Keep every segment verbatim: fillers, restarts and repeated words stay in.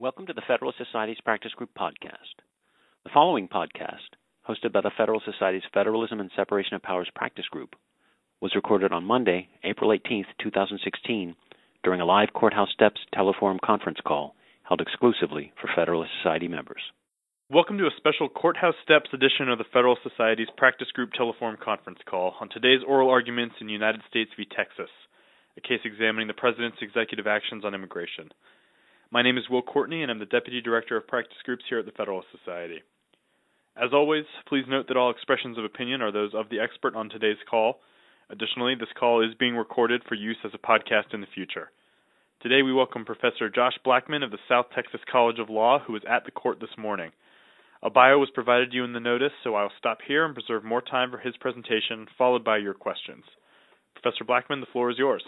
Welcome to the Federalist Society's Practice Group podcast. The following podcast, hosted by the Federalist Society's Federalism and Separation of Powers Practice Group, was recorded on Monday, April eighteenth, two thousand sixteen, during a live Courthouse Steps Teleforum conference call held exclusively for Federalist Society members. Welcome to a special Courthouse Steps edition of the Federalist Society's Practice Group Teleforum conference call on today's oral arguments in United States v. Texas, a case examining the President's executive actions on immigration. My name is Will Courtney, and I'm the Deputy Director of Practice Groups here at the Federalist Society. As always, please note that all expressions of opinion are those of the expert on today's call. Additionally, this call is being recorded for use as a podcast in the future. Today we welcome Professor Josh Blackman of the South Texas College of Law, who is at the court this morning. A bio was provided to you in the notice, so I'll stop here and preserve more time for his presentation, followed by your questions. Professor Blackman, the floor is yours.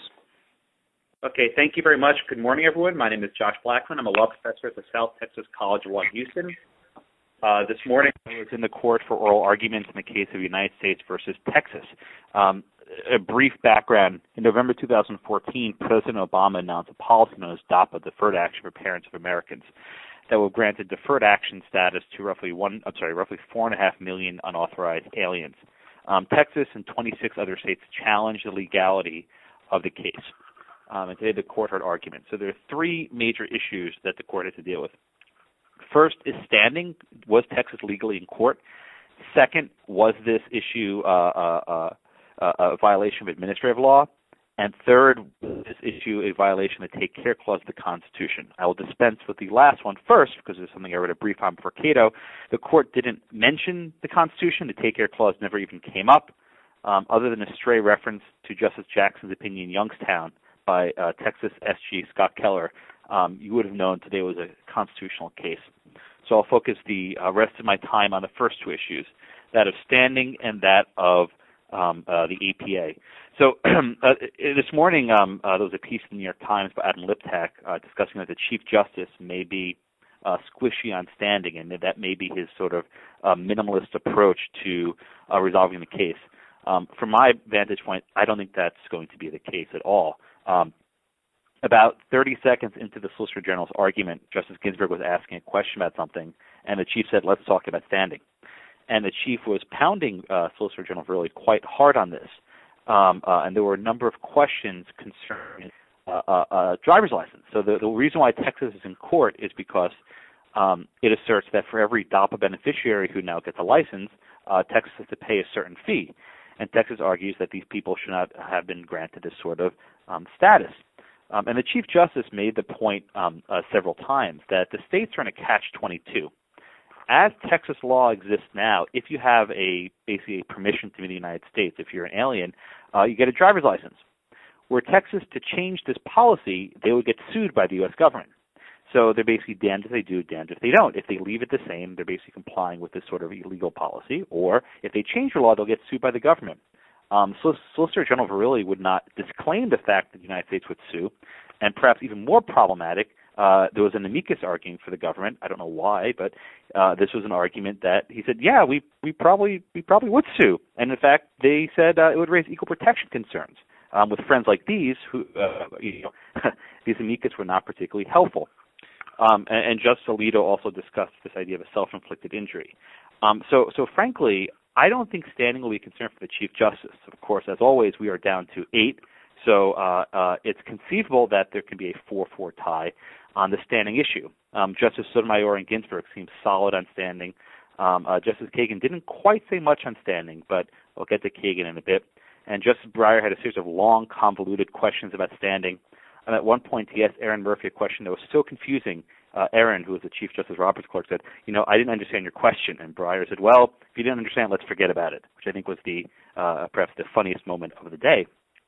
Okay, thank you very much. Good morning, everyone. My name is Josh Blackman. I'm a law professor at the South Texas College of Law in Houston. Uh, this morning, I was in the court for oral arguments in the case of United States versus Texas. Um, a brief background. In November two thousand fourteen, President Obama announced a policy known as DAPA, Deferred Action for Parents of Americans, that will grant a deferred action status to roughly one, I'm sorry, roughly four and a half million unauthorized aliens. Um, Texas and twenty-six other states challenged the legality of the case. Um, and today the court heard arguments. So there are three major issues that the court has to deal with. First is standing. Was Texas legally in court? Second, was this issue uh, uh, uh, a violation of administrative law? And third, was this issue a violation of the Take Care Clause of the Constitution? I will dispense with the last one first because it's something I read a brief on before Cato. The court didn't mention the Constitution. The Take Care Clause never even came up, um, other than a stray reference to Justice Jackson's opinion in Youngstown by uh, Texas S G Scott Keller. Um, you would have known today was a constitutional case. So I'll focus the uh, rest of my time on the first two issues, that of standing and that of um, uh, the A P A. So uh, this morning um, uh, there was a piece in the New York Times by Adam Liptak uh, discussing that the Chief Justice may be uh, squishy on standing, and that may be his sort of uh, minimalist approach to uh, resolving the case. Um, from my vantage point, I don't think that's going to be the case at all. Um, about thirty seconds into the Solicitor General's argument, Justice Ginsburg was asking a question about something, and the Chief said, let's talk about standing. And the Chief was pounding uh, Solicitor General really quite hard on this. Um, uh, and there were a number of questions concerning uh, uh, uh, driver's license. So the, the reason why Texas is in court is because um, it asserts that for every DAPA beneficiary who now gets a license, uh, Texas has to pay a certain fee. And Texas argues that these people should not have been granted this sort of um, status. Um, and the Chief Justice made the point um, uh, several times that the states are in a catch twenty-two. As Texas law exists now, if you have a basically a permission to be in the United States, if you're an alien, uh, you get a driver's license. Were Texas to change this policy, they would get sued by the U S government. So they're basically damned if they do, damned if they don't. If they leave it the same, they're basically complying with this sort of illegal policy. Or if they change the law, they'll get sued by the government. Um, so Solicitor General Verrilli would not disclaim the fact that the United States would sue. And perhaps even more problematic, uh, there was an amicus arguing for the government. I don't know why, but uh, this was an argument that he said, yeah, we, we probably we probably would sue. And in fact, they said uh, it would raise equal protection concerns. Um, with friends like these, who uh, you know, these amicus were not particularly helpful. Um, and, and Justice Alito also discussed this idea of a self-inflicted injury. Um, so, so frankly, I don't think standing will be a concern for the Chief Justice. Of course, as always, we are down to eight, so uh, uh, it's conceivable that there can be a four four tie on the standing issue. Um, Justice Sotomayor and Ginsburg seem solid on standing. Um, uh, Justice Kagan didn't quite say much on standing, but we'll get to Kagan in a bit. And Justice Breyer had a series of long, convoluted questions about standing. And at one point, he asked Aaron Murphy a question that was so confusing. Uh, Aaron, who was the Chief Justice Roberts clerk, said, you know, I didn't understand your question. And Breyer said, well, if you didn't understand, let's forget about it, which I think was the uh, perhaps the funniest moment of the day.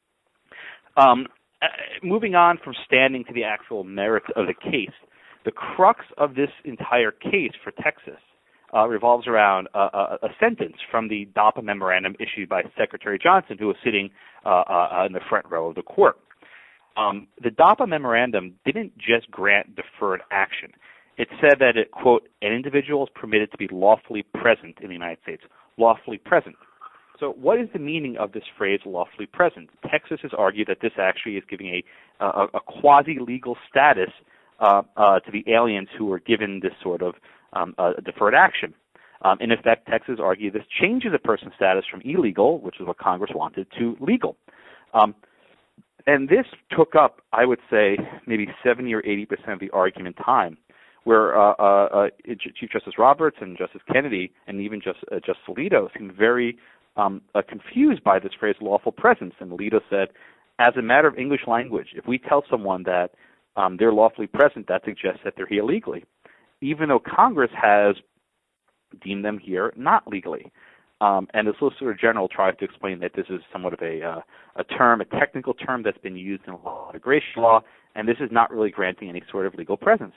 Um, uh, moving on from standing to the actual merits of the case, the crux of this entire case for Texas uh, revolves around a, a, a sentence from the DAPA memorandum issued by Secretary Johnson, who was sitting uh, uh, in the front row of the court. Um, the DAPA memorandum didn't just grant deferred action. It said that, it, quote, an individual is permitted to be lawfully present in the United States. Lawfully present. So what is the meaning of this phrase, lawfully present? Texas has argued that this actually is giving a, a, a quasi-legal status uh, uh, to the aliens who were given this sort of um, uh, deferred action. Um, in effect, Texas argued this changes a person's status from illegal, which is what Congress wanted, to legal. Um, and this took up, I would say, maybe seventy or eighty percent of the argument time, where uh, uh, uh, Chief Justice Roberts and Justice Kennedy and even just, uh, Justice Alito seemed very um, uh, confused by this phrase lawful presence. And Alito said, as a matter of English language, if we tell someone that um, they're lawfully present, that suggests that they're here legally, even though Congress has deemed them here not legally. Um, and the Solicitor General tries to explain that this is somewhat of a uh, a term, a technical term that's been used in law, immigration law, and this is not really granting any sort of legal presence.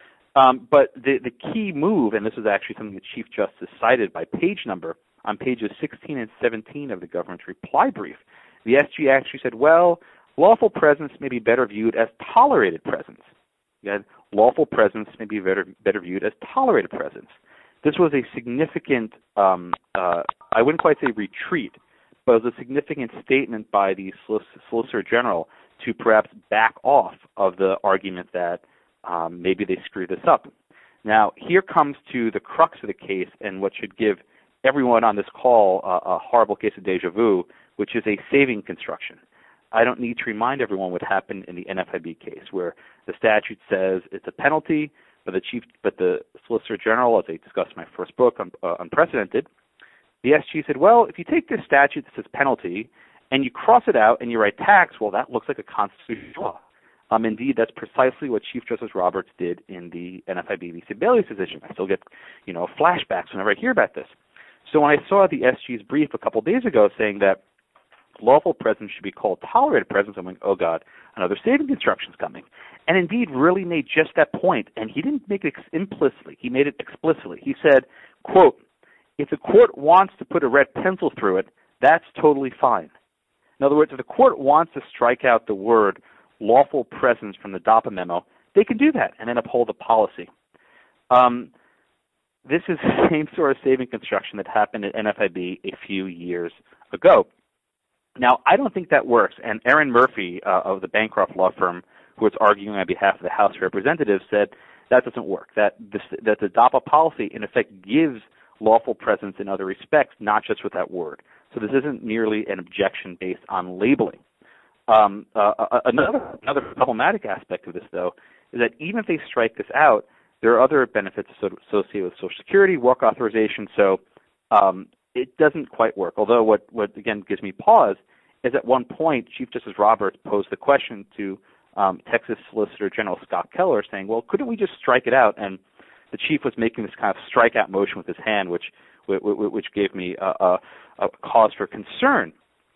Um, but the, the key move, and this is actually something the Chief Justice cited by page number on pages sixteen and seventeen of the government's reply brief, the S G actually said, well, lawful presence may be better viewed as tolerated presence. Again, lawful presence may be better, better viewed as tolerated presence. This was a significant, um, uh, I wouldn't quite say retreat, but it was a significant statement by the Solicitor General to perhaps back off of the argument that um, maybe they screwed this up. Now, here comes to the crux of the case and what should give everyone on this call uh, a horrible case of deja vu, which is a saving construction. I don't need to remind everyone what happened in the N F I B case, where the statute says it's a penalty, but the chief, but the Solicitor General, as I discussed in my first book, on, uh, Unprecedented, the S G said, well, if you take this statute that says penalty and you cross it out and you write tax, well, that looks like a constitutional law. Um, indeed, that's precisely what Chief Justice Roberts did in the N F I B v. Sebelius decision. I still get, you know, flashbacks whenever I hear about this. So when I saw the S G's brief a couple days ago saying that lawful presence should be called tolerated presence, I'm like, oh, God, another saving construction is coming. And indeed really made just that point, and he didn't make it ex- implicitly. He made it explicitly. He said, quote, if the court wants to put a red pencil through it, that's totally fine. In other words, if the court wants to strike out the word lawful presence from the DAPA memo, they can do that and then uphold the policy. Um, this is the same sort of saving construction that happened at N F I B a few years ago. Now, I don't think that works, and Aaron Murphy uh, of the Bancroft law firm, who was arguing on behalf of the House of Representatives, said that doesn't work, that, this, that the DAPA policy, in effect, gives lawful presence in other respects, not just with that word. So this isn't merely an objection based on labeling. Um, uh, another, another problematic aspect of this, though, is that even if they strike this out, there are other benefits associated with Social Security, work authorization, so um, it doesn't quite work. Although what, what, again, gives me pause is at one point, Chief Justice Roberts posed the question to um, Texas Solicitor General Scott Keller saying, well, couldn't we just strike it out? And the chief was making this kind of strikeout motion with his hand, which which gave me a, a, a cause for concern.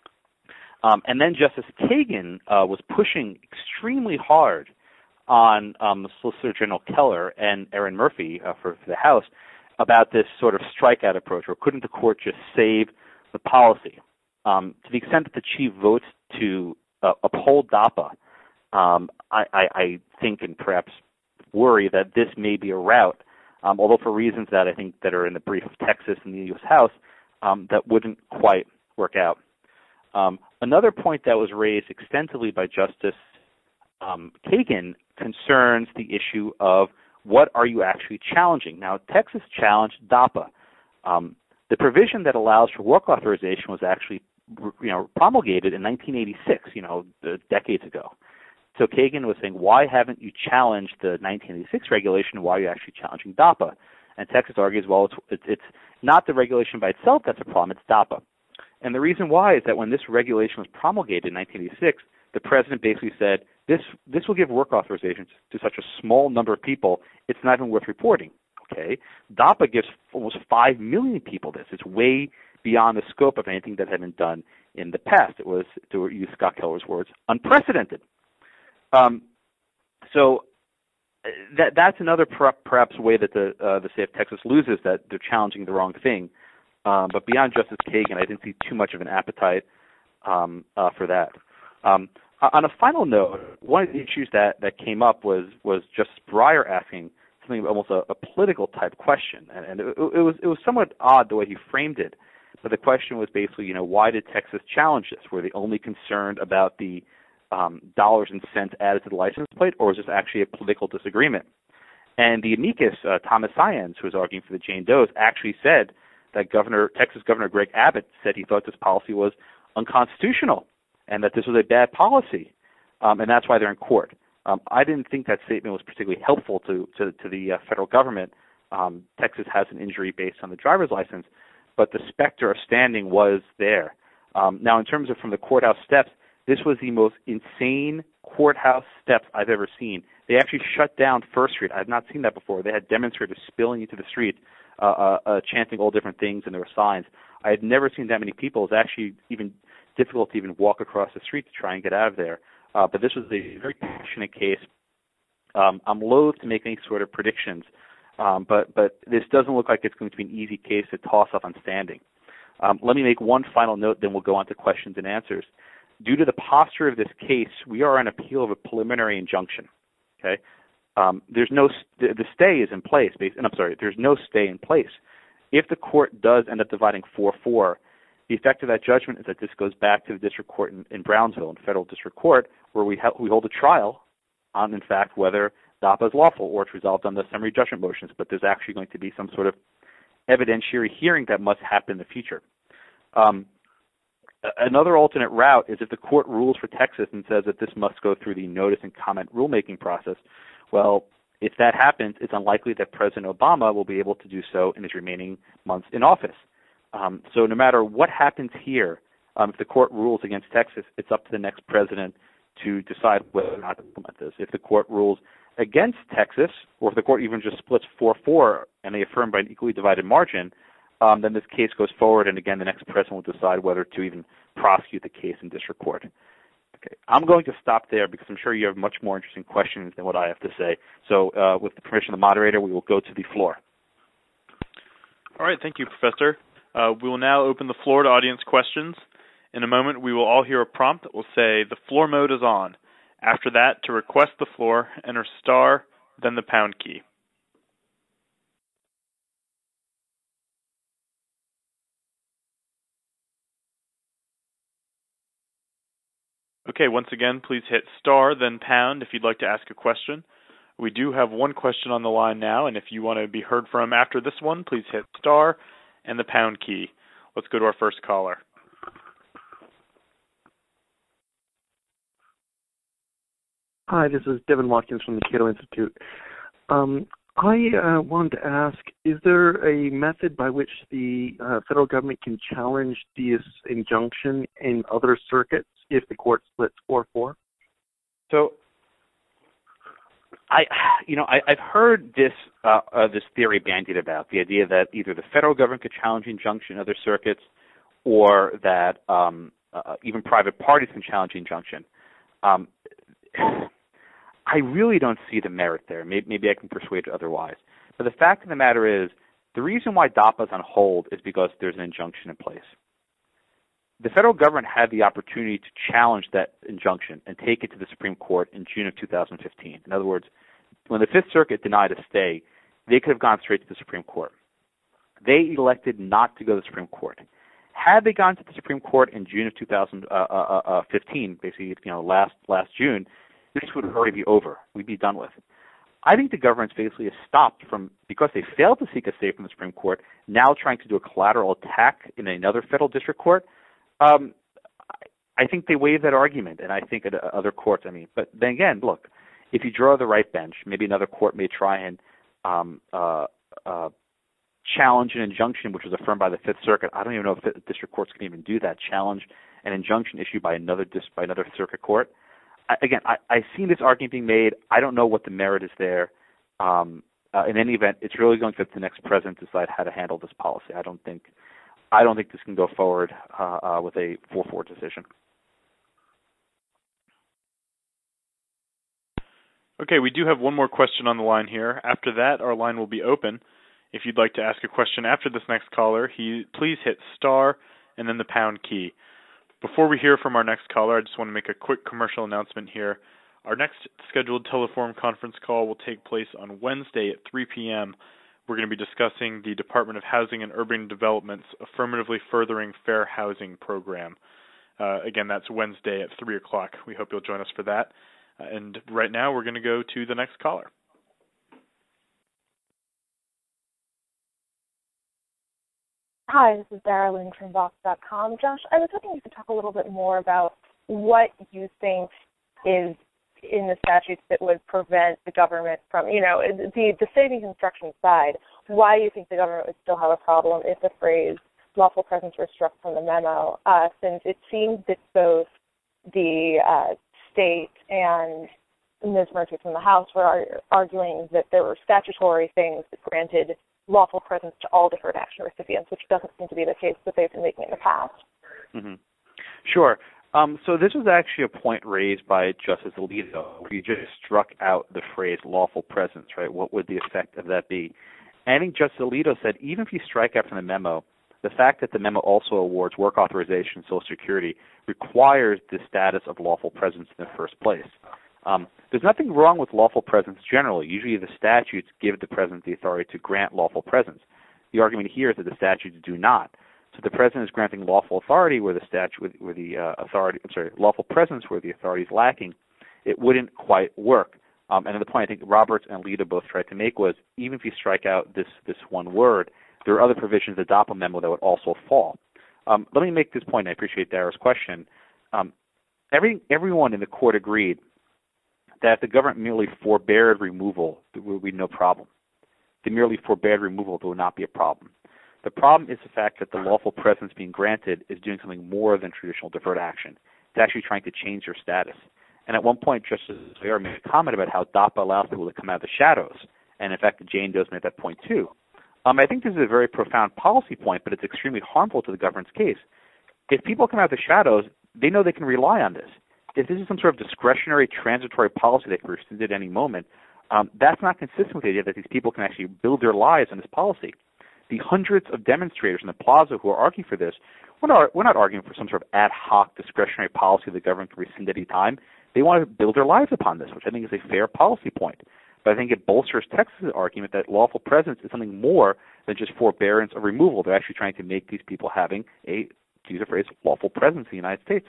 Um, and then Justice Kagan uh, was pushing extremely hard on um, Solicitor General Keller and Aaron Murphy uh, for, for the House about this sort of strikeout approach, or couldn't the court just save the policy? Um, to the extent that the chief votes to uh, uphold DAPA, um, I, I, I think and perhaps worry that this may be a route, um, although for reasons that I think that are in the brief of Texas and the U S House, um, that wouldn't quite work out. Um, another point that was raised extensively by Justice um, Kagan concerns the issue of what are you actually challenging. Now, Texas challenged DAPA. Um, the provision that allows for work authorization was actually, you know, promulgated in nineteen eighty-six, you know, decades ago. So Kagan was saying, why haven't you challenged the nineteen eighty-six regulation? Why are you actually challenging DAPA? And Texas argues, well, it's, it's, it's not the regulation by itself that's a problem, it's DAPA. And the reason why is that when this regulation was promulgated in nineteen eighty-six, the president basically said, this this will give work authorizations to such a small number of people, it's not even worth reporting. Okay, DAPA gives almost five million people this. It's way beyond the scope of anything that had been done in the past. It was, to use Scott Keller's words, unprecedented. Um, so that that's another per- perhaps way that the uh, the state of Texas loses, that they're challenging the wrong thing. Um, but beyond Justice Kagan, I didn't see too much of an appetite um, uh, for that. Um, on a final note, one of the issues that, that came up was was Justice Breyer asking something almost a, a political type question, and, and it, it was it was somewhat odd the way he framed it. But the question was basically, you know, why did Texas challenge this? Were they only concerned about the um, dollars and cents added to the license plate, or was this actually a political disagreement? And the amicus, uh, Thomas Syens, who was arguing for the Jane Does, actually said that Governor Texas Governor Greg Abbott said he thought this policy was unconstitutional and that this was a bad policy, um, and that's why they're in court. Um, I didn't think that statement was particularly helpful to to, to the uh, federal government. Um, Texas has an injury based on the driver's license, but the specter of standing was there. Um, now, in terms of from the courthouse steps, this was the most insane courthouse steps I've ever seen. They actually shut down First Street. I had not seen that before. They had demonstrators spilling into the street, uh, uh, uh, chanting all different things, and there were signs. I had never seen that many people. It was actually even difficult to even walk across the street to try and get out of there. Uh, but this was a very passionate case. Um, I'm loath to make any sort of predictions, um, but, but this doesn't look like it's going to be an easy case to toss up on standing. Um, let me make one final note, then we'll go on to questions and answers. Due to the posture of this case, we are on appeal of a preliminary injunction. Okay, um, there's no st- the stay is in place. Based, and I'm sorry, there's no stay in place. If the court does end up dividing four four, the effect of that judgment is that this goes back to the district court in, in Brownsville, in federal district court, where we ha- we hold a trial on, in fact, whether D A P A is lawful or it's resolved on the summary judgment motions. But there's actually going to be some sort of evidentiary hearing that must happen in the future. Um, Another alternate route is if the court rules for Texas and says that this must go through the notice and comment rulemaking process. Well, if that happens, it's unlikely that President Obama will be able to do so in his remaining months in office. Um, so no matter what happens here, um, if the court rules against Texas, it's up to the next president to decide whether or not to implement this. If the court rules against Texas, or if the court even just splits four four and they affirm by an equally divided margin, Um, then this case goes forward, and again, the next president will decide whether to even prosecute the case in district court. Okay, I'm going to stop there because I'm sure you have much more interesting questions than what I have to say. So uh, with the permission of the moderator, we will go to the floor. All right, thank you, Professor. Uh, we will now open the floor to audience questions. In a moment, we will all hear a prompt that will say, the floor mode is on. After that, to request the floor, enter star, then the pound key. Okay, once again, please hit star, then pound if you'd like to ask a question. We do have one question on the line now, and if you want to be heard from after this one, please hit star and the pound key. Let's go to our first caller. Hi, this is Devin Watkins from the Cato Institute. Um, I uh, wanted to ask, is there a method by which the uh, federal government can challenge this injunction in other circuits if the court splits four four? So, I, you know, I, I've heard this uh, uh, this theory bandied about, the idea that either the federal government could challenge the injunction in other circuits, or that um, uh, even private parties can challenge the injunction. Um, I really don't see the merit there. Maybe, maybe I can persuade you otherwise. But the fact of the matter is, the reason why D A P A is on hold is because there's an injunction in place. The federal government had the opportunity to challenge that injunction and take it to the Supreme Court in June of two thousand fifteen. In other words, when the Fifth Circuit denied a stay, they could have gone straight to the Supreme Court. They elected not to go to the Supreme Court. Had they gone to the Supreme Court in June of two thousand fifteen, basically, you know, last last June, this would already be over. We'd be done with. I think the government's basically stopped from, because they failed to seek a stay from the Supreme Court, now trying to do a collateral attack in another federal district court. Um, I think they waived that argument, and I think at other courts, I mean, but then again, look, if you draw the right bench, maybe another court may try and um, uh, uh, challenge an injunction which was affirmed by the Fifth Circuit. I don't even know if district courts can even do that, challenge an injunction issued by another dis- by another circuit court. I, again, I, I've seen this argument being made. I don't know what the merit is there. Um, uh, in any event, it's really going to let the next president decide how to handle this policy. I don't think I don't think this can go forward uh, uh, with a four four decision. Okay, we do have one more question on the line here. After that, our line will be open. If you'd like to ask a question after this next caller, he, please hit star and then the pound key. Before we hear from our next caller, I just want to make a quick commercial announcement here. Our next scheduled Teleforum conference call will take place on Wednesday at three p.m. We're going to be discussing the Department of Housing and Urban Development's Affirmatively Furthering Fair Housing program. Uh, again, that's Wednesday at three o'clock. We hope you'll join us for that. Uh, and right now, we're going to go to the next caller. Hi, this is Dara Lynn from Vox dot com. Josh, I was hoping you could talk a little bit more about what you think is in the statutes that would prevent the government from, you know, the, the savings instruction side, why you think the government would still have a problem if the phrase lawful presence were struck from the memo, uh, since it seems that both the uh, state and Miz Murphy from the House were ar- arguing that there were statutory things that granted lawful presence to all deferred action recipients, which doesn't seem to be the case that they've been making in the past. Mm-hmm. Sure. Um, so this was actually a point raised by Justice Alito, where he just struck out the phrase lawful presence, right? What would the effect of that be? And I think Justice Alito said even if you strike out from the memo, the fact that the memo also awards work authorization and Social Security requires the status of lawful presence in the first place. Um, there's nothing wrong with lawful presence generally. Usually the statutes give the president the authority to grant lawful presence. The argument here is that the statutes do not. So the president is granting lawful authority where the statute, where the uh, authority, I'm sorry, lawful presence where the authority is lacking. It wouldn't quite work. Um, and the point I think Roberts and Alito both tried to make was even if you strike out this this one word, there are other provisions of the DAPA memo that would also fall. Um, let me make this point. I appreciate Dara's question. Um, every everyone in the court agreed that if the government merely forbeared removal, there would be no problem. If they merely forbeared removal, there would not be a problem. The problem is the fact that the lawful presence being granted is doing something more than traditional deferred action. It's actually trying to change your status. And at one point, Justice Sotomayor made a comment about how DAPA allows people to come out of the shadows. And in fact, Jane Doe's made that point too. Um, I think this is a very profound policy point, but it's extremely harmful to the government's case. If people come out of the shadows, they know they can rely on this. If this is some sort of discretionary, transitory policy that can be rescinded at any moment, um, that's not consistent with the idea that these people can actually build their lives on this policy. The hundreds of demonstrators in the plaza who are arguing for this, we're not, we're not arguing for some sort of ad hoc discretionary policy the government can rescind at any time. They want to build their lives upon this, which I think is a fair policy point. But I think it bolsters Texas' argument that lawful presence is something more than just forbearance or removal. They're actually trying to make these people having a, to use a phrase, lawful presence in the United States.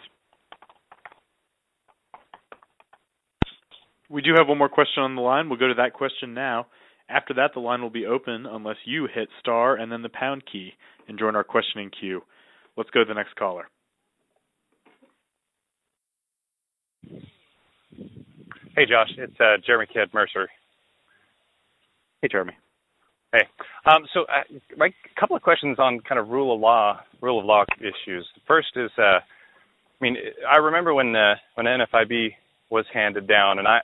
We do have one more question on the line. We'll go to that question now. After that, the line will be open unless you hit star and then the pound key and join our questioning queue. Let's go to the next caller. Hey, Josh. It's uh, Jeremy Kidd, Mercer. Hey, Jeremy. Hey. Um, so uh, my couple of questions on kind of rule of law, rule of law issues. The first is, uh, I mean, I remember when uh, when N F I B was handed down, and I,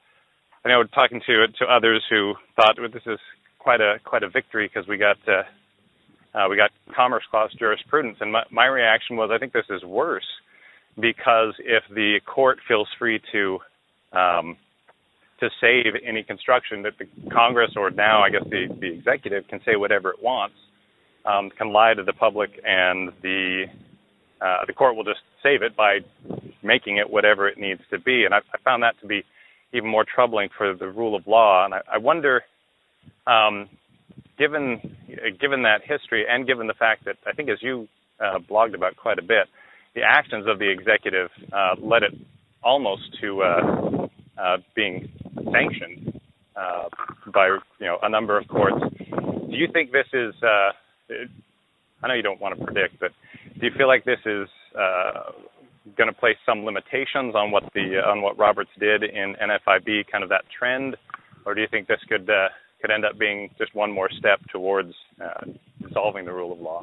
I know talking to to others who thought well, this is quite a quite a victory because we got uh, uh, we got Commerce Clause jurisprudence, and my, my reaction was I think this is worse because if the court feels free to um, to save any construction that the Congress or now I guess the, the executive can say whatever it wants, um, can lie to the public, and the uh, the court will just save it by making it whatever it needs to be. And I, I found that to be even more troubling for the rule of law. And I, I wonder, um, given given that history and given the fact that I think as you uh, blogged about quite a bit, the actions of the executive uh, led it almost to uh, uh, being sanctioned uh, by you know a number of courts. Do you think this is? Uh, I know you don't want to predict, but do you feel like this is uh, going to place some limitations on what the on what Roberts did in N F I B, kind of that trend, or do you think this could uh, could end up being just one more step towards uh, solving the rule of law?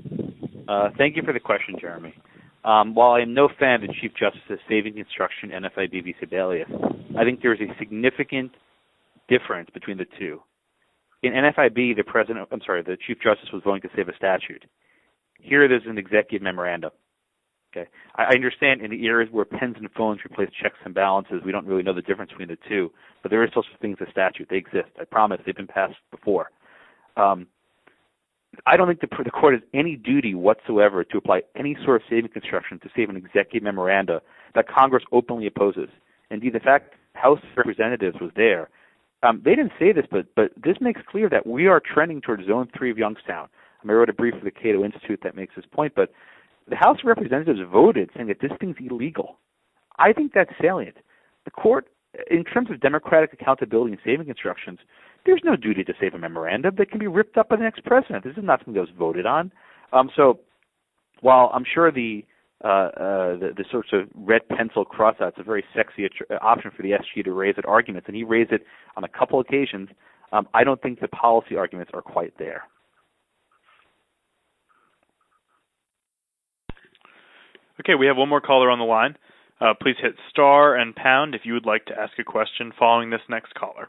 Uh, thank you for the question, Jeremy. Um, while I am no fan of the Chief Justice's saving instruction N F I B v. Sebelius, I think there is a significant difference between the two. In N F I B, the president, I'm sorry, the Chief Justice was willing to save a statute. Here, there's an executive memorandum. Okay, I understand in the areas where pens and phones replace checks and balances, we don't really know the difference between the two, but there is such things as statute. They exist. I promise. They've been passed before. Um, I don't think the, the court has any duty whatsoever to apply any sort of saving construction to save an executive memoranda that Congress openly opposes. Indeed, the fact House Representatives was there, um, they didn't say this, but but this makes clear that we are trending towards Zone three of Youngstown. I, mean, I wrote a brief for the Cato Institute that makes this point, but the House of Representatives voted saying that this thing's illegal. I think that's salient. The court, in terms of democratic accountability and saving instructions, there's no duty to save a memorandum that can be ripped up by the next president. This is not something that was voted on. Um, so while I'm sure the, uh, uh, the the sorts of red pencil cross-out's a very sexy option for the S G to raise at arguments, and he raised it on a couple occasions, um, I don't think the policy arguments are quite there. Okay, we have one more caller on the line. Uh, please hit star and pound if you would like to ask a question following this next caller.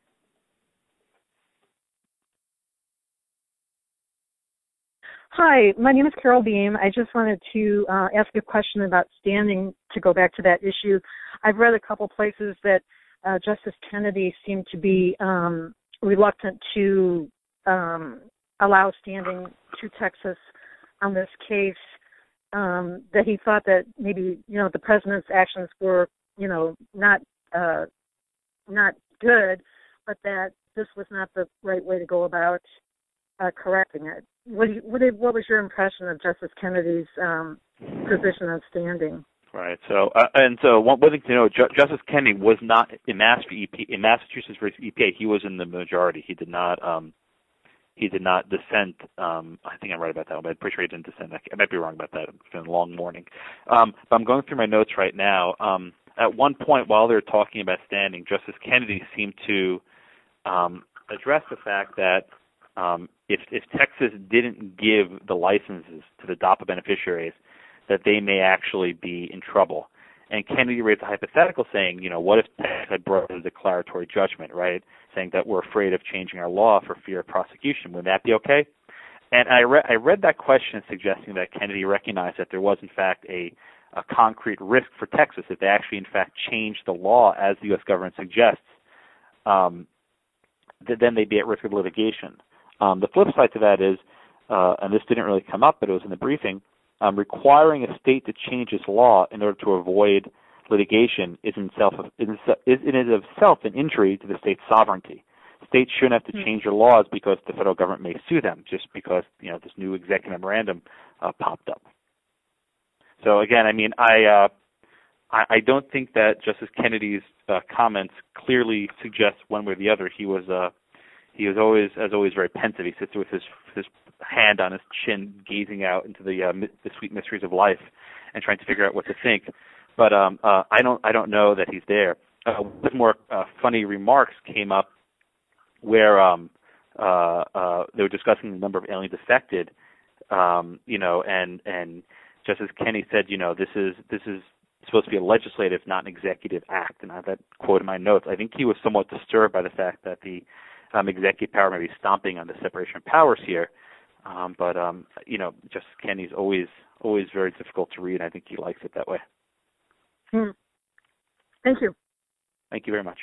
Hi, my name is Carol Beam. I just wanted to uh, ask a question about standing, to go back to that issue. I've read a couple places that uh, Justice Kennedy seemed to be um, reluctant to um, allow standing to Texas on this case, um, that he thought that maybe, you know, the president's actions were, you know, not uh, not good, but that this was not the right way to go about uh, correcting it. What, do you, what, did, what was your impression of Justice Kennedy's um, position on standing? Right. So, uh, and so one, one thing to know: Ju- Justice Kennedy was not in, Mass E P, in Massachusetts versus E P A. He was in the majority. He did not. Um, he did not dissent. Um, I think I'm right about that one, but I'm pretty sure he didn't dissent. I might be wrong about that. It's been a long morning. Um, but I'm going through my notes right now. Um, at one point, while they were talking about standing, Justice Kennedy seemed to um, address the fact that um, if, if Texas didn't give the licenses to the DAPA beneficiaries, that they may actually be in trouble. And Kennedy raised a hypothetical saying, you know, what if Texas had brought a declaratory judgment, right, saying that we're afraid of changing our law for fear of prosecution. Would that be okay? And I, re- I read that question suggesting that Kennedy recognized that there was, in fact, a, a concrete risk for Texas if they actually, in fact, changed the law as the U S government suggests, um, that then they'd be at risk of litigation. Um, the flip side to that is, uh, and this didn't really come up, but it was in the briefing, Um, requiring a state to change its law in order to avoid litigation is in, self, is in and of itself an injury to the state's sovereignty. States shouldn't have to change their laws because the federal government may sue them just because, you know, this new executive memorandum uh, popped up. So again, I mean, I uh, I, I don't think that Justice Kennedy's uh, comments clearly suggest one way or the other. He was uh, he was always, as always, very pensive. He sits with his his hand on his chin, gazing out into the uh, the sweet mysteries of life, and trying to figure out what to think. But um, uh, I don't I don't know that he's there. Uh, one more uh, funny remarks came up where um, uh, uh, they were discussing the number of aliens affected, um, you know, and and Justice Kennedy said, you know, this is this is supposed to be a legislative, not an executive act, and I have that quote in my notes. I think he was somewhat disturbed by the fact that the um, executive power may be stomping on the separation of powers here. Um, but, um, you know, Justice Kennedy's always always very difficult to read. I think he likes it that way. Hmm. Thank you. Thank you very much.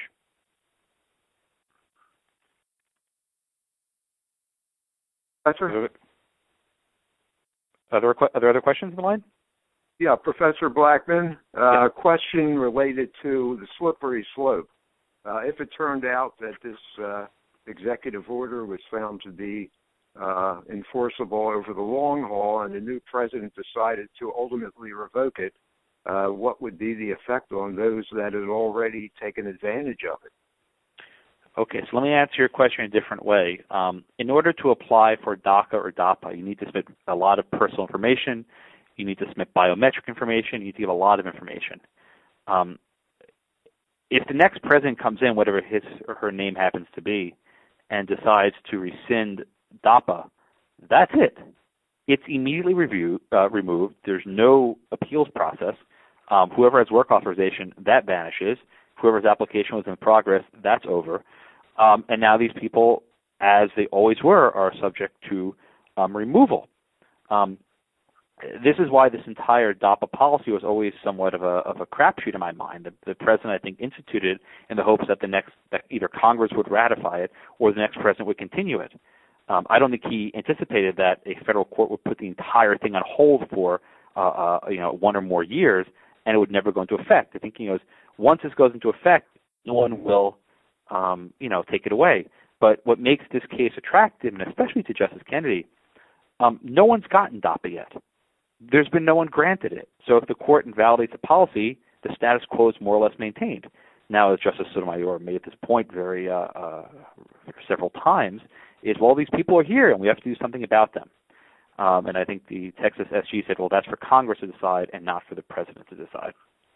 Professor? Are there, are there other questions in the line? Yeah, Professor Blackman, uh, yeah. Question related to the slippery slope. Uh, if it turned out that this uh, executive order was found to be Uh, enforceable over the long haul, and the new president decided to ultimately revoke it, uh, what would be the effect on those that had already taken advantage of it? Okay, so let me answer your question in a different way. Um, in order to apply for DACA or DAPA, you need to submit a lot of personal information. You need to submit biometric information. You need to give a lot of information. Um, if the next president comes in, whatever his or her name happens to be, and decides to rescind DAPA, that's it. It's immediately review, uh, removed. There's no appeals process. Um, whoever has work authorization, that vanishes. Whoever's application was in progress, that's over. Um, and now these people, as they always were, are subject to um, removal. Um, this is why this entire DAPA policy was always somewhat of a, of a crapshoot in my mind. The, the president, I think, instituted in the hopes that the next, that either Congress would ratify it or the next president would continue it. Um, I don't think he anticipated that a federal court would put the entire thing on hold for, uh, uh, you know, one or more years, and it would never go into effect. I think he knows once this goes into effect, no one will, um, you know, take it away. But what makes this case attractive, and especially to Justice Kennedy, um, no one's gotten DAPA yet. there's been no one granted it. So if the court invalidates a policy, the status quo is more or less maintained. Now, as Justice Sotomayor made this point very uh, uh, several times, is, well, these people are here and we have to do something about them. Um, and I think the Texas S G said, well, that's for Congress to decide and not for the President to decide.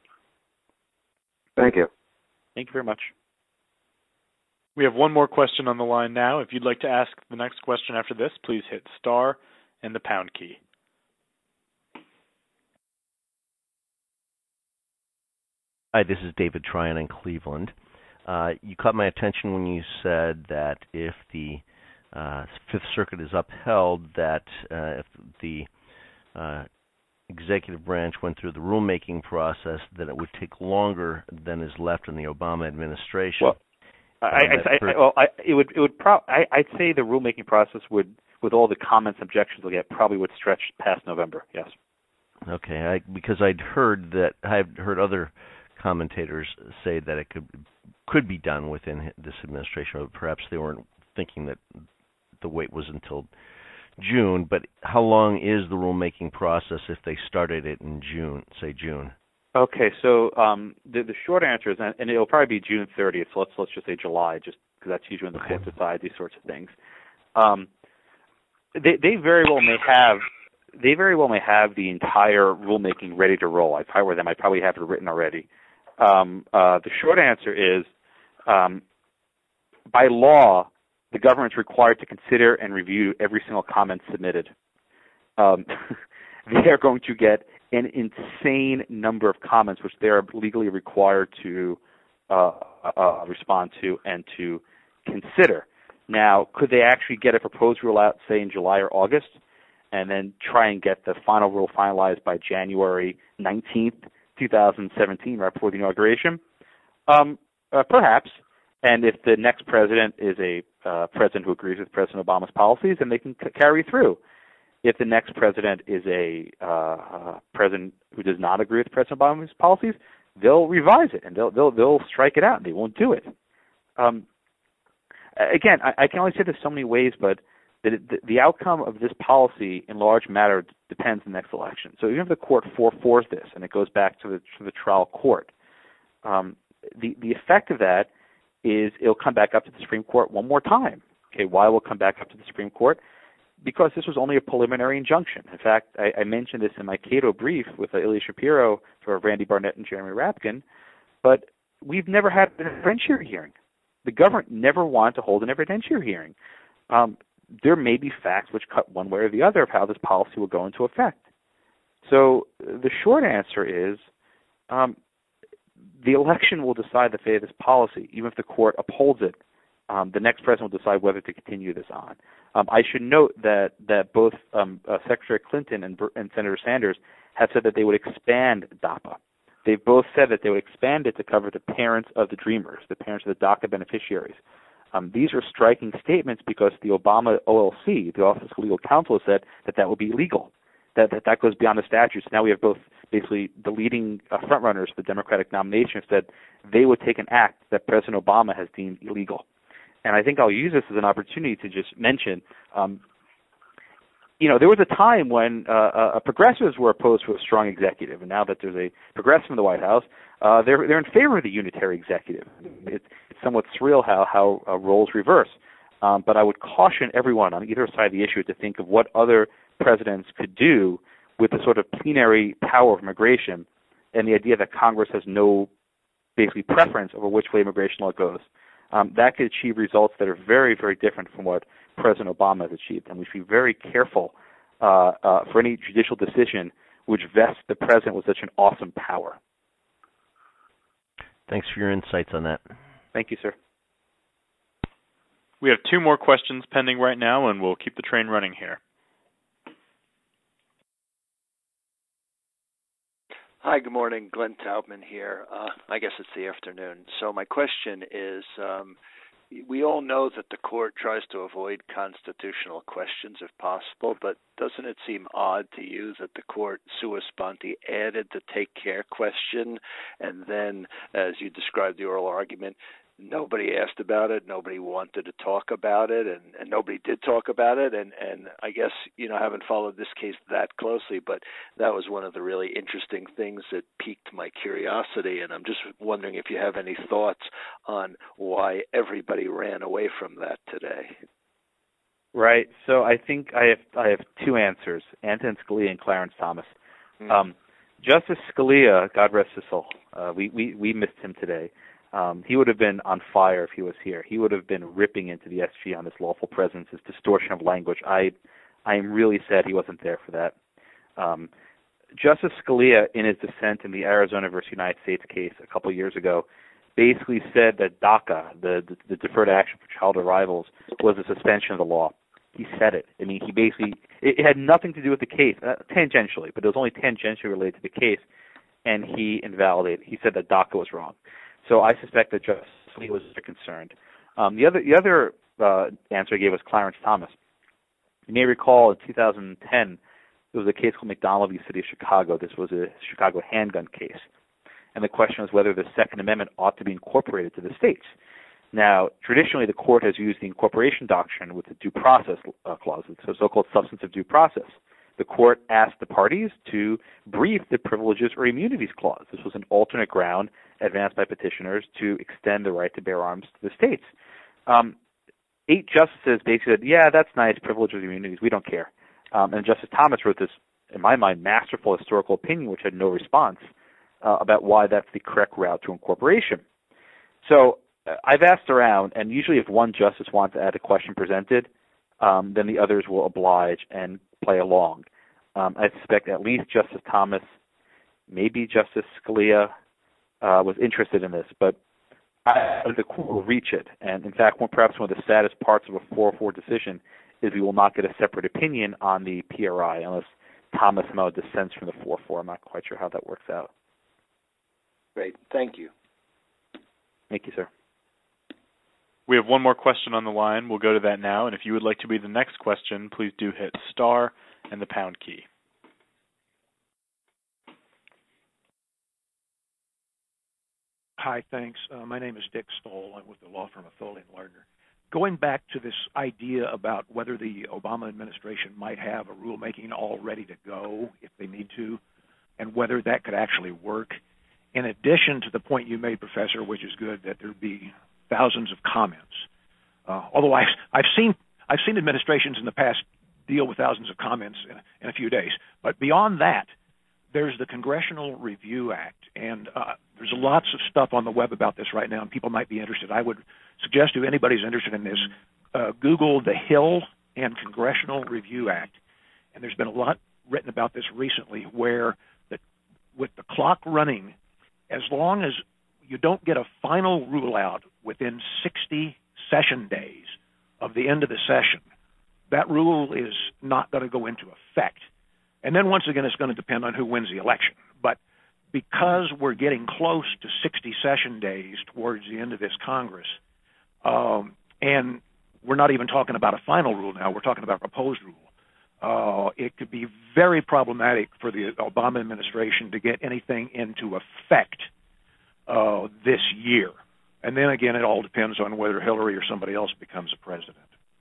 Thank you. Thank you very much. We have one more question on the line now. If you'd like to ask the next question after this, please hit star and the pound key. Hi, this is David Tryon in Cleveland. Uh, you caught my attention when you said that if the uh, Fifth Circuit is upheld, that uh, if the uh, executive branch went through the rulemaking process, that it would take longer than is left in the Obama administration. Well, I, I, I, I, well, I, it would, it would pro- I, I'd say the rulemaking process would, with all the comments, objections we'll get, probably would stretch past November. Yes. Okay, I, because I'd heard that I've heard other commentators say that it could could be done within this administration, or perhaps they weren't thinking that the wait was until June. But how long is the rulemaking process if they started it in June, say June? Okay, so um, the, the short answer is, and it'll probably be June thirtieth. So let's let's just say July, just because that's usually when the court decides these sorts of things. Um, they they very well may have they very well may have the entire rulemaking ready to roll. If I were them, I'd probably have it written already. Um, uh, the short answer is, um, by law, the government's required to consider and review every single comment submitted. Um, they are going to get an insane number of comments, which they are legally required to uh, uh, respond to and to consider. Now, could they actually get a proposed rule out, say, in July or August, and then try and get the final rule finalized by January nineteenth, twenty seventeen, right before the inauguration? Um, uh, perhaps. And if the next president is a uh, president who agrees with President Obama's policies, then they can c- carry through. If the next president is a uh, uh, president who does not agree with President Obama's policies, they'll revise it and they'll they'll, they'll strike it out and they won't do it. Um, again, I, I can only say this so many ways, but the, the, the outcome of this policy in large matter depends on the next election. So even if the court four-fours this and it goes back to the, to the trial court, um, the, the effect of that is it'll come back up to the Supreme Court one more time. Okay, why will it come back up to the Supreme Court? Because this was only a preliminary injunction. In fact, I, I mentioned this in my Cato brief with uh, Ilya Shapiro for Randy Barnett and Jeremy Rapkin, but we've never had an evidentiary hearing. The government never wanted to hold an evidentiary hearing. Um, there may be facts which cut one way or the other of how this policy will go into effect. So the short answer is um, the election will decide the fate of this policy. Even if the court upholds it, um, the next president will decide whether to continue this on. Um, I should note that that both um, uh, Secretary Clinton and, and Senator Sanders have said that they would expand DAPA. They've both said that they would expand it to cover the parents of the Dreamers, the parents of the DACA beneficiaries. Um, these are striking statements because the Obama O L C, the Office of Legal Counsel, has said that that would be illegal, that that, that goes beyond the statutes. Now we have both basically the leading uh, frontrunners for the Democratic nomination have said they would take an act that President Obama has deemed illegal. And I think I'll use this as an opportunity to just mention, um, you know, there was a time when uh, uh, progressives were opposed to a strong executive, and now that there's a progressive in the White House, uh, they're they're in favor of the unitary executive. It's, it's somewhat surreal how how uh, roles reverse. Um, but I would caution everyone on either side of the issue to think of what other presidents could do with the sort of plenary power of immigration and the idea that Congress has no basically preference over which way immigration law goes. Um, that could achieve results that are very, very different from what President Obama has achieved. And we should be very careful uh, uh, for any judicial decision which vests the president with such an awesome power. Thanks for your insights on that. Thank you, sir. We have two more questions pending right now, and we'll keep the train running here. Hi, good morning. Glenn Taubman here. Uh, I guess it's the afternoon. So my question is, um, we all know that the court tries to avoid constitutional questions if possible, but doesn't it seem odd to you that the court sua sponte added the take care question and then, as you described the oral argument, nobody asked about it, nobody wanted to talk about it, and, and nobody did talk about it. And, and I guess, you know, I haven't followed this case that closely, but that was one of the really interesting things that piqued my curiosity. And I'm just wondering if you have any thoughts on why everybody ran away from that today. Right. So I think I have I have two answers: Antonin Scalia and Clarence Thomas. Mm. Um, Justice Scalia, God rest his soul, uh, we, we we missed him today. Um, he would have been on fire if he was here. He would have been ripping into the S G on his lawful presence, his distortion of language. I I am really sad he wasn't there for that. Um, Justice Scalia, in his dissent in the Arizona versus United States case a couple years ago, basically said that DACA, the, the, the Deferred Action for Child Arrivals, was a suspension of the law. He said it. I mean, he basically, it, it had nothing to do with the case, uh, tangentially, but it was only tangentially related to the case, and he invalidated. He said that DACA was wrong. So I suspect that Justice Scalia was concerned. Um, the other, the other uh, answer he gave was Clarence Thomas. You may recall in two thousand ten, there was a case called McDonald v. City of Chicago. This was a Chicago handgun case. And the question was whether the Second Amendment ought to be incorporated to the states. Now, traditionally, the court has used the incorporation doctrine with the due process uh, clause, so so-called substantive due process. The court asked the parties to brief the privileges or immunities clause. This was an alternate ground advanced by petitioners to extend the right to bear arms to the states. Um, eight justices basically said, yeah, that's nice, privileges or immunities, we don't care. Um, and Justice Thomas wrote this, in my mind, masterful historical opinion, which had no response uh, about why that's the correct route to incorporation. So uh, I've asked around, and usually if one justice wants to add a question presented, um, then the others will oblige and play along. Um, I suspect at least Justice Thomas, maybe Justice Scalia, uh, was interested in this, but I, the court will reach it. And in fact, one, perhaps one of the saddest parts of a four four decision is we will not get a separate opinion on the P R I unless Thomas somehow dissents from the four four. I'm not quite sure how that works out. Great. Thank you. Thank you, sir. We have one more question on the line. We'll go to that now. And if you would like to be the next question, please do hit star and the pound key. Hi, thanks. Uh, my name is Dick Stoll. I'm with the law firm of Foley and Lardner. Going back to this idea about whether the Obama administration might have a rulemaking all ready to go if they need to, and whether that could actually work, in addition to the point you made, Professor, which is good, that there'd be thousands of comments. Uh, although I've, I've seen I've seen administrations in the past deal with thousands of comments in, in a few days. But beyond that, there's the Congressional Review Act, and uh, there's lots of stuff on the web about this right now, and people might be interested. I would suggest to anybody who's interested in this, uh, Google the Hill and Congressional Review Act, and there's been a lot written about this recently, where the, with the clock running, as long as you don't get a final rule out within sixty session days of the end of the session, that rule is not going to go into effect. And then once again, it's going to depend on who wins the election. But because we're getting close to sixty session days towards the end of this Congress, um, and we're not even talking about a final rule now, we're talking about a proposed rule, uh, it could be very problematic for the Obama administration to get anything into effect uh, this year. And then again, it all depends on whether Hillary or somebody else becomes a president.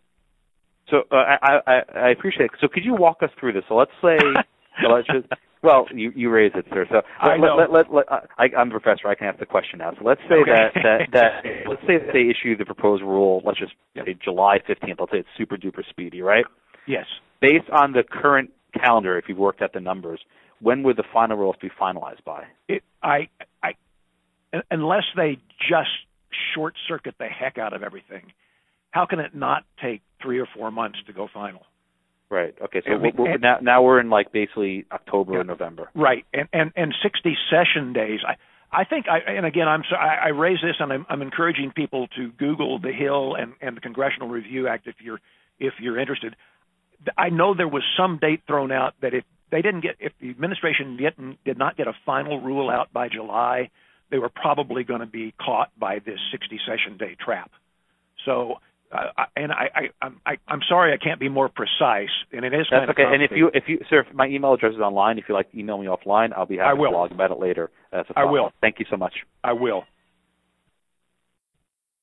So uh, I, I, I appreciate it. So could you walk us through this? So let's say, so let's just, well, you, you raised it, sir. So I let, know. Let, let, let, let, I, I'm a professor. I can ask the question now. So let's say okay. that, that, that let's say that they issue the proposed rule. Let's just say July fifteenth. Let's say it's super duper speedy, right? Yes. Based on the current calendar, if you've worked out the numbers, when would the final rules be finalized by? It, I, I, unless they just short circuit the heck out of everything, how can it not take three or four months to go final? Right. Okay. So I mean, we're, and, now, now we're in like basically October yeah, or November. Right. And, and and sixty session days. I I think I and again I'm so, I, I raise this and I'm, I'm encouraging people to Google the Hill and, and the Congressional Review Act if you're if you're interested. I know there was some date thrown out that if they didn't get if the administration didn't did not get a final rule out by July, they were probably going to be caught by this sixty session day trap. So. Uh, and I, I, I'm, I, I'm sorry I can't be more precise, and it is That's kind okay. of And if you, if you, sir, if my email address is online. If you like, email me offline. I'll be happy I will. to blog about it later. That's a I will. Thank you so much. I will.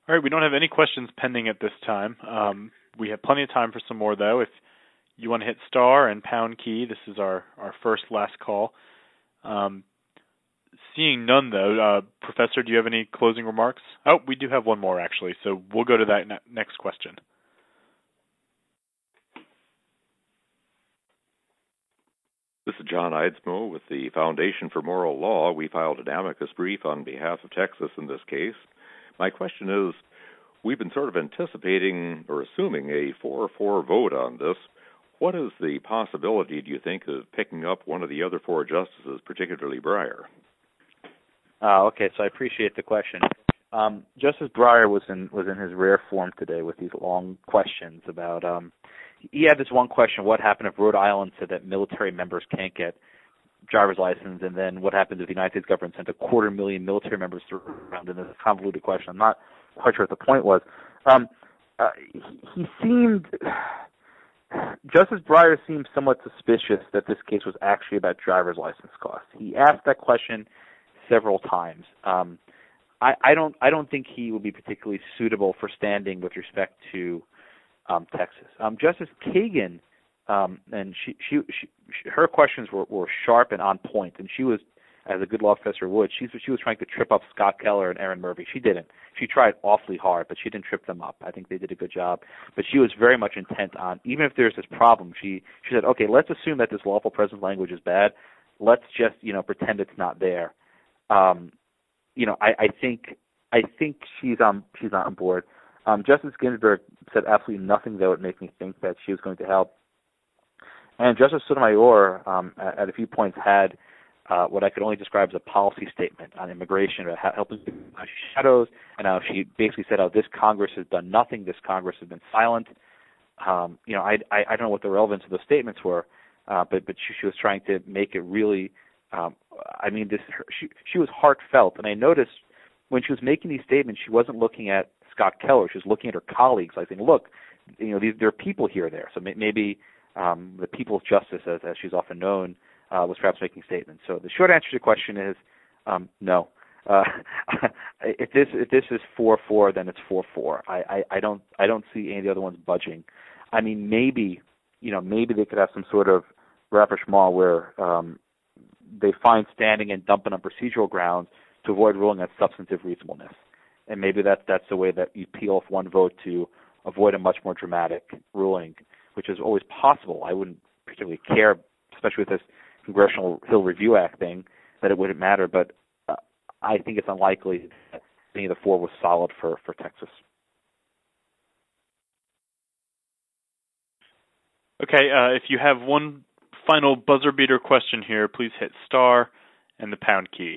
All right, we don't have any questions pending at this time. Um, we have plenty of time for some more, though. If you want to hit star and pound key, this is our, our first last call. Um, seeing none, though, uh, Professor, do you have any closing remarks? Oh, we do have one more, actually, so we'll go to that ne- next question. This is John Eidsmoe with the Foundation for Moral Law. We filed an amicus brief on behalf of Texas in this case. My question is, we've been sort of anticipating or assuming a four four vote on this. What is the possibility, do you think, of picking up one of the other four justices, particularly Breyer? Uh, okay, so I appreciate the question. Um, Justice Breyer was in was in his rare form today with these long questions about. Um, he had this one question: what happened if Rhode Island said that military members can't get driver's license, and then what happens if the United States government sent a quarter million military members around? And this convoluted question. I'm not quite sure what the point was. Um, uh, he, he seemed. Justice Breyer seemed somewhat suspicious that this case was actually about driver's license costs. He asked that question several times. Um, I, I don't. I don't think he would be particularly suitable for standing with respect to um, Texas. Um, Justice Kagan, um, and she, she, she, she, her questions were, were sharp and on point, and she was, as a good law professor would, she, she was trying to trip up Scott Keller and Aaron Murphy. She didn't. She tried awfully hard, but she didn't trip them up. I think they did a good job. But she was very much intent on, even if there's this problem, she, she said, okay, let's assume that this lawful presence language is bad. Let's just, you know, pretend it's not there. Um, you know, I, I think I think she's on she's not on board. Um, Justice Ginsburg said absolutely nothing that would make me think that she was going to help. And Justice Sotomayor, um, at, at a few points, had uh, what I could only describe as a policy statement on immigration, about how helping how she shadows, and how she basically said, "Oh, this Congress has done nothing. This Congress has been silent." Um, you know, I, I I don't know what the relevance of those statements were, uh, but but she, she was trying to make it really. Um, I mean, this her, she she was heartfelt, and I noticed when she was making these statements, she wasn't looking at Scott Keller. She was looking at her colleagues, like saying, "Look, you know, these, there are people here there." So may, maybe um, the People's Justice, as, as she's often known, uh, was perhaps making statements. So the short answer to your question is um, no. Uh, if this if this is four four, then it's four four. I, I, I don't I don't see any of the other ones budging. I mean, maybe you know maybe they could have some sort of rapprochement where. Um, they find standing and dump it on procedural grounds to avoid ruling on substantive reasonableness. And maybe that, that's the way that you peel off one vote to avoid a much more dramatic ruling, which is always possible. I wouldn't particularly care, especially with this Congressional Hill Review Act thing, that it wouldn't matter. But uh, I think it's unlikely that any of the four was solid for, for Texas. Okay, uh, if you have one final buzzer beater question here, please hit star and the pound key.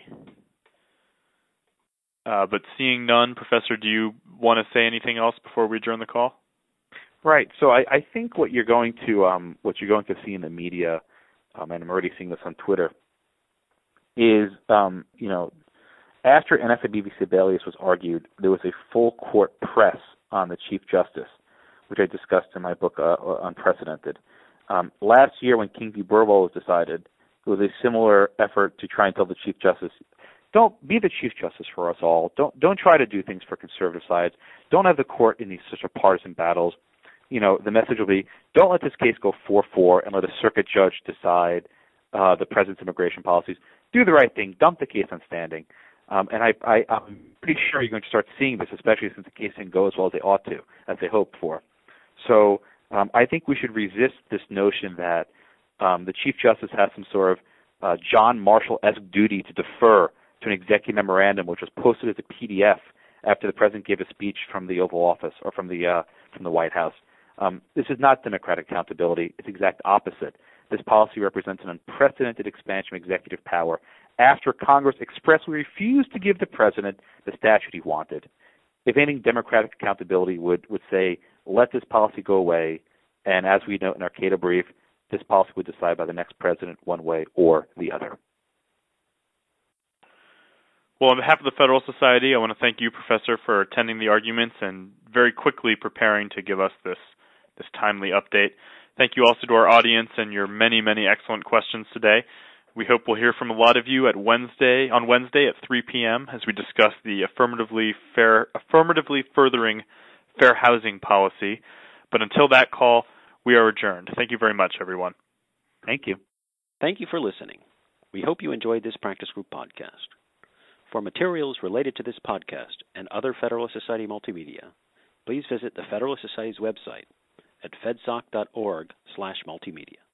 Uh, but seeing none, Professor, do you want to say anything else before we adjourn the call? Right. So I, I think what you're going to um, what you're going to see in the media, um, and I'm already seeing this on Twitter, is um, you know after N F I B v. Sebelius was argued, there was a full court press on the Chief Justice, which I discussed in my book uh, Unprecedented. Um, last year, when King v. Burwell was decided, it was a similar effort to try and tell the Chief Justice, don't be the Chief Justice for us all. Don't don't try to do things for conservative sides. Don't have the court in these such a partisan battles. You know, the message will be, don't let this case go four four and let a circuit judge decide uh, the president's immigration policies. Do the right thing. Dump the case on standing. Um, and I, I, I'm pretty sure you're going to start seeing this, especially since the case didn't go as well as they ought to, as they hoped for. So Um, I think we should resist this notion that um, the Chief Justice has some sort of uh, John Marshall-esque duty to defer to an executive memorandum, which was posted as a P D F after the president gave a speech from the Oval Office or from the uh, from the White House. Um, this is not democratic accountability. It's the exact opposite. This policy represents an unprecedented expansion of executive power after Congress expressly refused to give the president the statute he wanted. If anything, democratic accountability would, would say, let this policy go away, and as we note in our Cato brief, this policy would decide by the next president one way or the other. Well, on behalf of the Federal Society, I want to thank you, Professor, for attending the arguments and very quickly preparing to give us this, this timely update. Thank you also to our audience and your many, many excellent questions today. We hope we'll hear from a lot of you at Wednesday on Wednesday at three p.m. as we discuss the affirmatively fair, affirmatively furthering fair housing policy. But until that call, we are adjourned. Thank you very much, everyone. Thank you. Thank you for listening. We hope you enjoyed this practice group podcast. For materials related to this podcast and other Federalist Society multimedia, please visit the Federalist Society's website at fedsoc dot org slash multimedia.